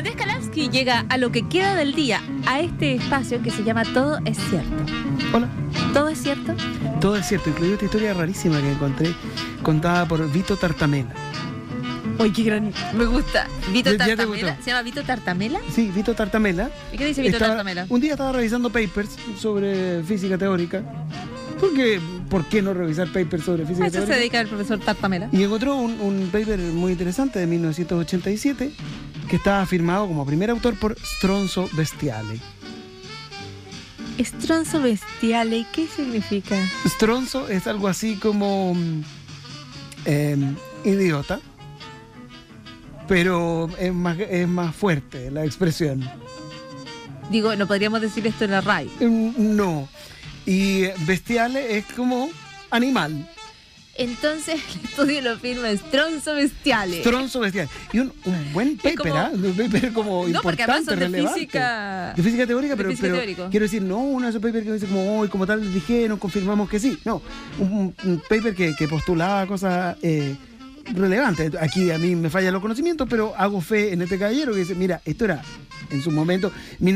Andrés Kalansky llega a lo que queda del día, a este espacio que se llama Todo es Cierto. Hola. ¿Todo es cierto? Todo es cierto, incluido esta historia rarísima que encontré, contada por Vito Tartamela. Uy, qué gran... Me gusta. ¿Vito ¿Ya te Tartamela? gustó? ¿Se llama Vito Tartamela? Sí, Vito Tartamela. ¿Y qué dice Vito Tartamela? Un día estaba revisando papers sobre física teórica. ¿Por qué no revisar papers sobre física A eso teórica? se dedica el profesor Tartamela. Y encontró un paper muy interesante de 1987 que estaba firmado como primer autor por Stronzo Bestiale. Stronzo Bestiale, ¿qué significa? Stronzo es algo así como idiota, pero es más fuerte la expresión. Digo, no podríamos decir esto en la RAI. No. Y bestiale es como animal. Entonces el estudio lo firma Stronzo Bestiale. Stronzo Bestiale. Y un buen paper, como... ¿ah? Un paper como no, porque además importante, son de relevante. física... De física teórica, pero teórico. Quiero decir, no uno de esos papers que dice como hoy, como tal, les dijeron, confirmamos que sí. No, un paper que postulaba cosas relevantes. Aquí a mí me fallan los conocimientos, pero hago fe en este caballero que dice, mira, esto era, en su momento,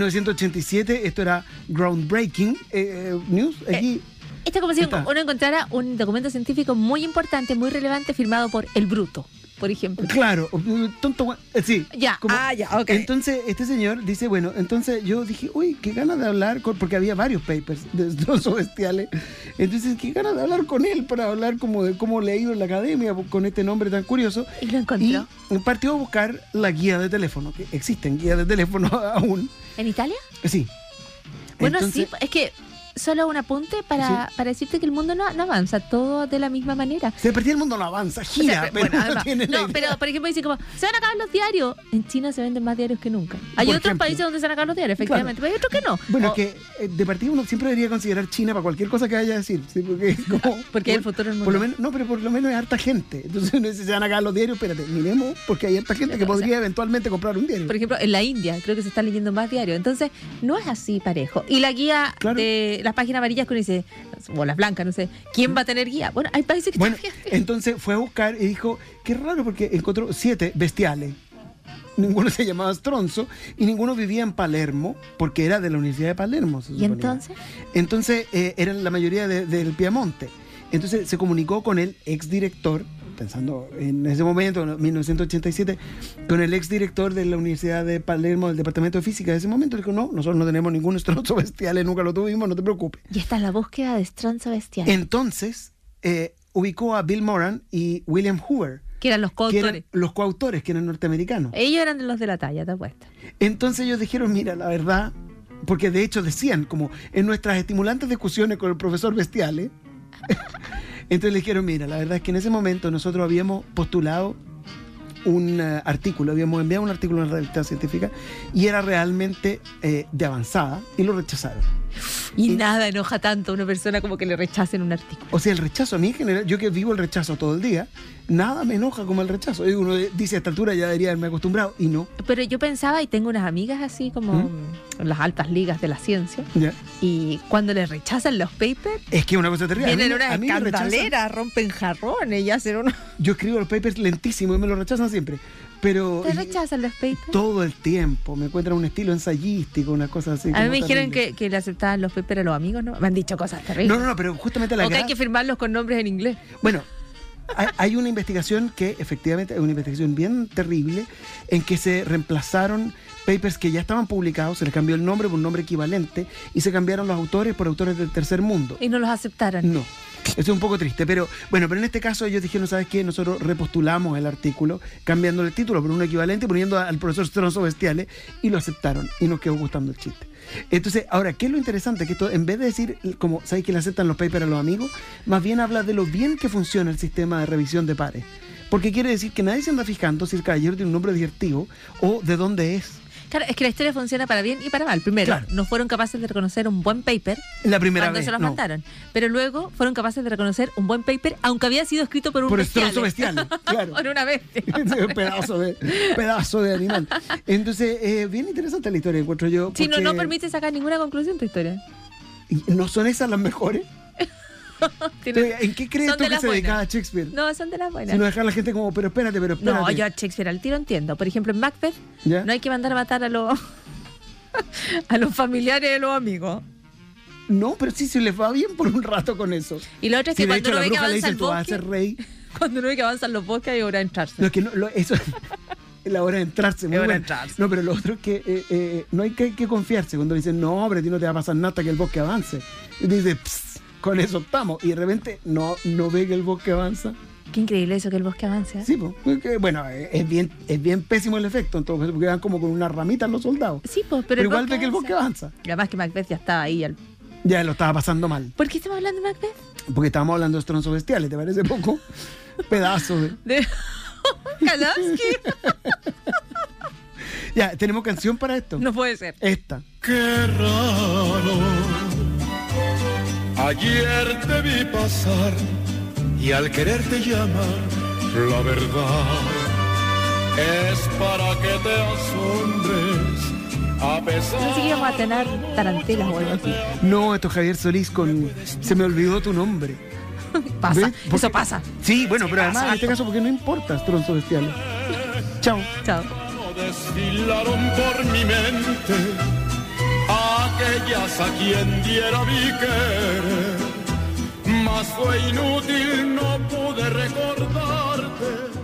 1987, esto era groundbreaking news. Aquí... Esto es como si uno encontrara un documento científico muy importante, muy relevante, firmado por El Bruto, por ejemplo. Claro, tonto, sí. Ya, ya, ok. Entonces, este señor dice, bueno, entonces yo dije, uy, qué ganas de hablar, porque había varios papers de Stronzo Bestiale. Entonces, qué ganas de hablar con él para hablar como de cómo le ha ido en la academia con este nombre tan curioso. Y lo encontró. Y partió a buscar la guía de teléfono, que existen guías de teléfono aún. ¿En Italia? Sí. Bueno, entonces, sí, es que... Solo un apunte para decirte que el mundo no avanza todo de la misma manera. Se perdía el mundo, no avanza, gira, o sea, pero bueno, no además, tiene la idea. Pero por ejemplo dice como, se van a acabar los diarios. En China se venden más diarios que nunca. Hay otros países donde se van a acabar los diarios, efectivamente, pero hay otros que no. Bueno, que de partida uno siempre debería considerar China para cualquier cosa que vaya a decir, ¿sí? Porque es como... porque el futuro del mundo. Por lo menos, no, pero por lo menos hay harta gente. Entonces uno dice, se van a acabar los diarios, espérate, miremos, porque hay harta gente que podría eventualmente comprar un diario. Por ejemplo, en la India creo que se están leyendo más diarios. Entonces, no es así parejo. Y la guía de las páginas amarillas que uno dice, o las blancas, no sé, ¿quién va a tener guía? Bueno, hay países que están entonces fue a buscar y dijo, qué raro, porque encontró 7 bestiales. Ninguno se llamaba Stronzo y ninguno vivía en Palermo, porque era de la Universidad de Palermo. ¿Y entonces? Entonces eran la mayoría del Piamonte. Entonces se comunicó con el exdirector, pensando en ese momento, en 1987, con el exdirector de la Universidad de Palermo, del Departamento de Física de ese momento. Le dijo, no, nosotros no tenemos ningún Stronzo Bestiale, nunca lo tuvimos, no te preocupes. Y esta es la búsqueda de Stronzo Bestiale. Entonces ubicó a Bill Moran y William Hoover, que eran los coautores, que eran norteamericanos. Ellos eran los de la talla, te apuesto. Entonces ellos dijeron, mira, la verdad, porque de hecho decían, como en nuestras estimulantes discusiones con el profesor Bestiale, entonces le dijeron, mira, la verdad es que en ese momento nosotros habíamos postulado un artículo, habíamos enviado un artículo a una revista científica y era realmente de avanzada y lo rechazaron. Y nada enoja tanto a una persona como que le rechacen un artículo. O sea, el rechazo a mí en general, yo que vivo el rechazo todo el día, nada me enoja como el rechazo. Y uno dice, a esta altura ya debería haberme acostumbrado, y no. Pero yo pensaba, y tengo unas amigas así como en las altas ligas de la ciencia, y cuando les rechazan los papers... Es que es una cosa terrible. Vienen unas escandaleras, rompen jarrones y hacen uno... Yo escribo los papers lentísimo y me los rechazan siempre. Pero ¿te rechazan los papers? Todo el tiempo. Me encuentran un estilo ensayístico, unas cosas así. A mí me dijeron que le aceptaban los papers a los amigos, ¿no? Me han dicho cosas terribles. No, pero justamente o que hay que firmarlos con nombres en inglés. Bueno, hay una investigación que efectivamente es una investigación bien terrible en que se reemplazaron papers que ya estaban publicados, se les cambió el nombre por un nombre equivalente y se cambiaron los autores por autores del tercer mundo. ¿Y no los aceptaron? No. Eso es un poco triste, pero bueno, pero en este caso ellos dijeron, ¿sabes qué? Nosotros repostulamos el artículo, cambiando el título por uno equivalente, poniendo al profesor Stronzo Bestiale, y lo aceptaron, y nos quedó gustando el chiste. Entonces, ahora, ¿qué es lo interesante? Que esto, en vez de decir, como, ¿sabes que le aceptan los papers a los amigos? Más bien habla de lo bien que funciona el sistema de revisión de pares. Porque quiere decir que nadie se anda fijando si el caballero tiene un nombre divertido o de dónde es. Claro, es que la historia funciona para bien y para mal. Primero, no fueron capaces de reconocer un buen paper la primera cuando vez, se los mandaron. Pero luego fueron capaces de reconocer un buen paper, aunque había sido escrito por un Stronzo Bestiale, claro. Por una bestia. Un pedazo de animal. Entonces, bien interesante la historia, encuentro yo. Sí, no permite sacar ninguna conclusión tu historia. ¿No son esas las mejores? ¿En qué crees tú que se dedicaba a Shakespeare? No, son de las buenas. Si no dejar a la gente como, pero espérate. No, yo a Shakespeare al tiro entiendo. Por ejemplo, en Macbeth, ¿ya? No hay que mandar a matar a los familiares de los amigos. No, pero sí se les va bien por un rato con eso. Y lo otro es que cuando uno ve que avanza el bosque, vas a ser rey. Cuando uno ve que avanzan los bosques hay hora de entrarse. No, es que eso es la hora de entrarse. Muy bueno. No, pero lo otro es que no hay que confiarse. Cuando dicen, no, hombre, a ti no te va a pasar nada hasta que el bosque avance. Y dice, con eso estamos. Y de repente no ve que el bosque avanza. Qué increíble eso, que el bosque avance. Sí, pues, bueno, es bien pésimo el efecto, entonces, porque van como con una ramita los soldados. Sí, pues, pero igual ve que el bosque avanza. Y además que Macbeth ya estaba ahí. Ya lo estaba pasando mal. ¿Por qué estamos hablando de Macbeth? Porque estábamos hablando de Stronzo Bestiales, ¿te parece poco? Pedazo de... Kalansky. Ya, ¿tenemos canción para esto? No puede ser. Esta. Qué raro. Ayer te vi pasar y al quererte llamar, la verdad es para que te asombres. A pesar. No sé que íbamos a tener tarantelas o algo así. No, esto es Javier Solís con Se me olvidó tu nombre. Pasa, eso pasa. Sí, bueno, pero además en este caso porque no importa, Stronzo Bestiales. Chao. Chao. Desfilaron por mi mente aquellas a quien diera mi querer, mas fue inútil, no pude recordarte.